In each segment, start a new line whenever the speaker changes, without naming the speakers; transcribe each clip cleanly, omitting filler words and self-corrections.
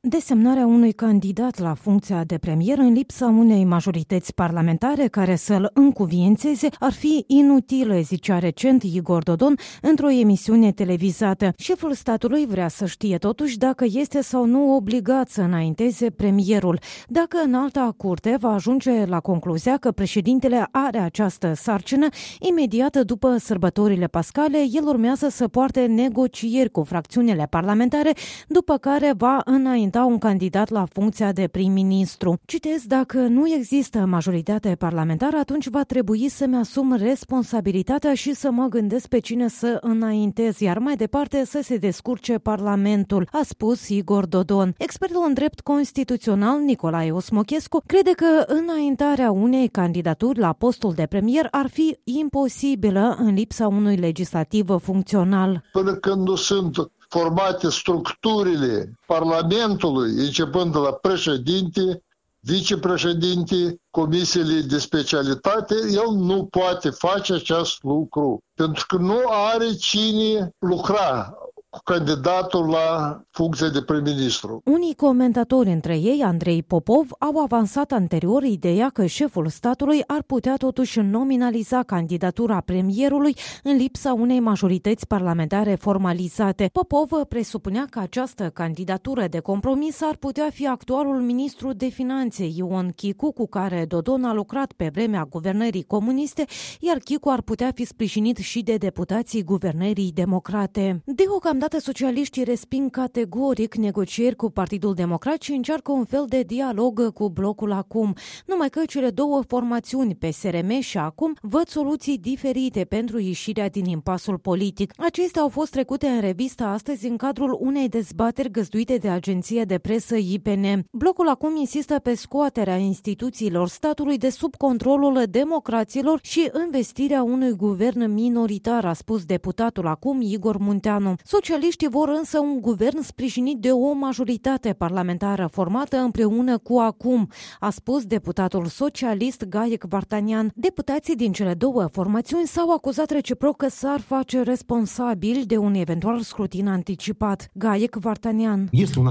Desemnarea unui candidat la funcția de premier în lipsa unei majorități parlamentare care să-l încuviințeze ar fi inutilă, zicea recent Igor Dodon într-o emisiune televizată. Șeful statului vrea să știe totuși dacă este sau nu obligat să înainteze premierul. Dacă Înalta Curte va ajunge la concluzia că președintele are această sarcină, imediat după sărbătorile pascale, el urmează să poarte negocieri cu fracțiunile parlamentare, după care va înainta un candidat la funcția de prim-ministru. Citez, dacă nu există majoritate parlamentară, atunci va trebui să-mi asum responsabilitatea și să mă gândesc pe cine să înaintez, iar mai departe să se descurce Parlamentul, a spus Igor Dodon. Expertul în drept constituțional Nicolae Osmochescu crede că înaintarea unei candidaturi la postul de premier ar fi imposibilă în lipsa unui legislativ funcțional.
Până când nu sunt formate structurile Parlamentului, începând de la președinte, vicepreședinte, comisiile de specialitate, el nu poate face acest lucru, pentru că nu are cine lucra cu candidatul la funcția de prim-ministru.
Unii comentatori, între ei Andrei Popov, au avansat anterior ideea că șeful statului ar putea totuși nominaliza candidatura premierului în lipsa unei majorități parlamentare formalizate. Popov presupunea că această candidatură de compromis ar putea fi actualul ministru de finanțe Ion Chicu, cu care Dodon a lucrat pe vremea guvernării comuniste, iar Chicu ar putea fi sprijinit și de deputații guvernării democrate. Deocamdată socialiștii resping categoric negocieri cu Partidul Democrat și încearcă un fel de dialog cu blocul Acum. Numai că cele două formațiuni, PSRM și Acum, văd soluții diferite pentru ieșirea din impasul politic. Acestea au fost trecute în revistă astăzi în cadrul unei dezbateri găzduite de agenția de presă IPN. Blocul Acum insistă pe scoaterea instituțiilor statului de sub controlul democraților și investirea unui guvern minoritar, a spus deputatul Acum Igor Munteanu. Socialiștii vor însă un guvern sprijinit de o majoritate parlamentară formată împreună cu Acum, a spus deputatul socialist Gaiec Vartanian. Deputații din cele două formațiuni s-au acuzat reciproc că s-ar face responsabili de un eventual scrutin anticipat. Gaiec Vartanian.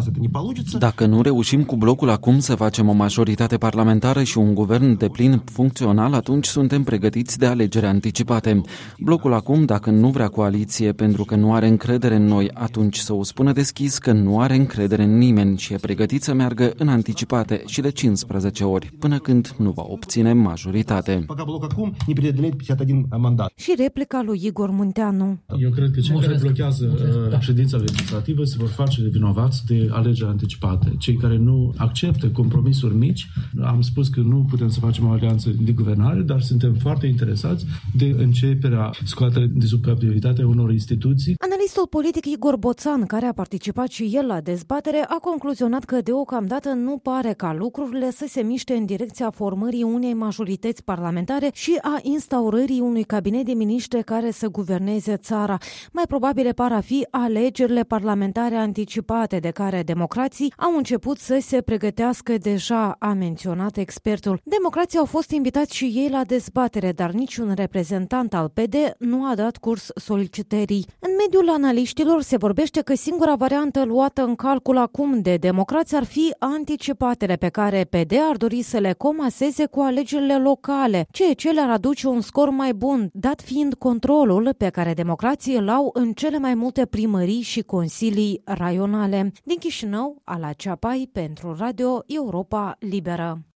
Dacă nu reușim cu blocul Acum să facem o majoritate parlamentară și un guvern deplin funcțional, atunci suntem pregătiți de alegeri anticipate. Blocul Acum, dacă nu vrea coaliție pentru că nu are încredere în noi, atunci să o spună deschis că nu are încredere în nimeni și e pregătit să meargă în anticipate și de 15 ori, până când nu va obține majoritate.
Și replica lui Igor Munteanu.
Eu cred că cei care blochează ședința legislativă se vor face vinovați de alegeri anticipate. Cei care nu acceptă compromisuri mici, am spus că nu putem să facem o alianță de guvernare, dar suntem foarte interesați de începerea scoaterii de sub captivitate unor instituții.
Analistul politic Igor Boțan, care a participat și el la dezbatere, a concluzionat că deocamdată nu pare ca lucrurile să se miște în direcția formării unei majorități parlamentare și a instaurării unui cabinet de miniștri care să guverneze țara. Mai probabile par a fi alegerile parlamentare anticipate, de care democrații au început să se pregătească deja, a menționat expertul. Democrații au fost invitați și ei la dezbatere, dar niciun reprezentant al PD nu a dat curs solicitării. În mediul analiștilor se vorbește că singura variantă luată în calcul acum de democrați ar fi anticipatele pe care PD ar dori să le comaseze cu alegerile locale, ceea ce le-ar aduce un scor mai bun, dat fiind controlul pe care democrații îl au în cele mai multe primării și consilii raionale. Din Chișinău, Ala Ceapai, pentru Radio Europa Liberă.